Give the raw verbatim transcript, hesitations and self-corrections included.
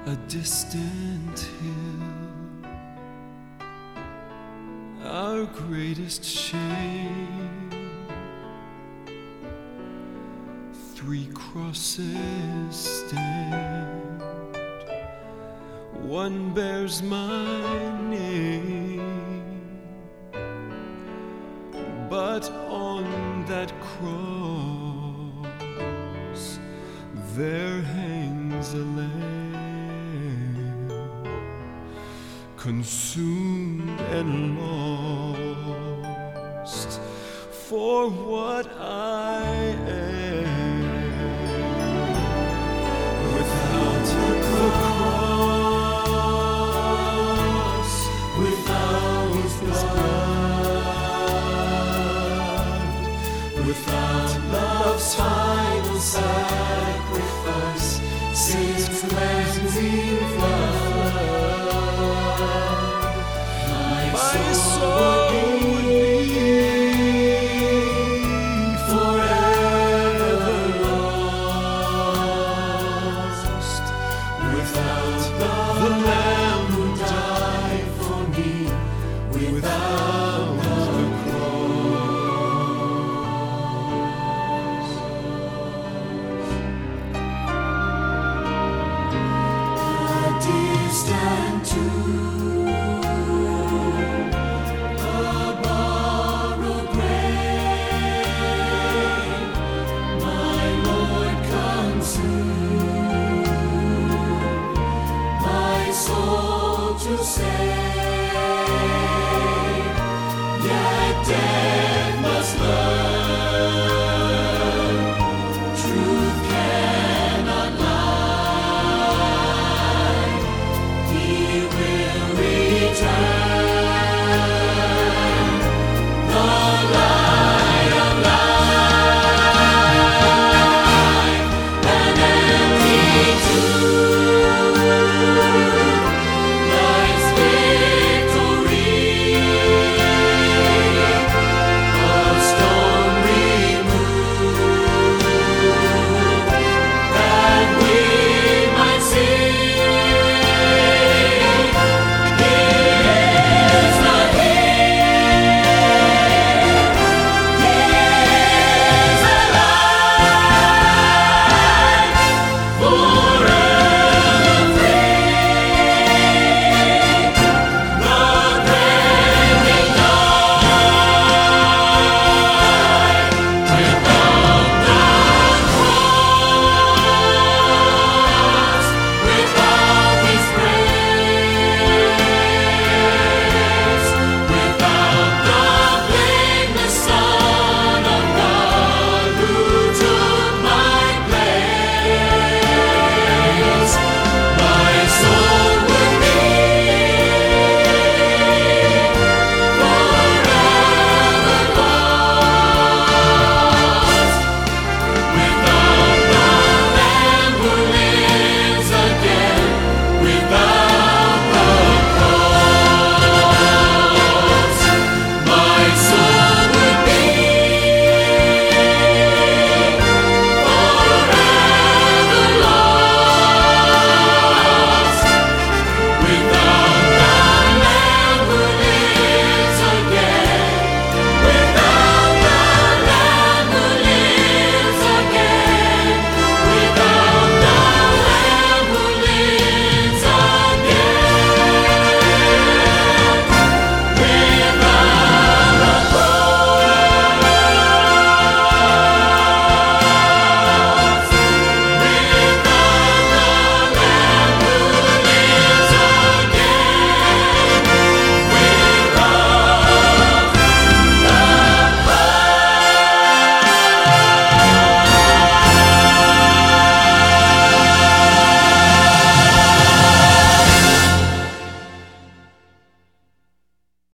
a distant hill, our greatest shame. Three crosses stand, one bears my name, but on that cross there hangs a lamb, consumed and lost for what I am. Without the cross, without blood, without love's final sacrifice, sin's cleansing flood, my, my soul would be forever lost. Without the Lamb who died for me, without the cross. A distant tomb,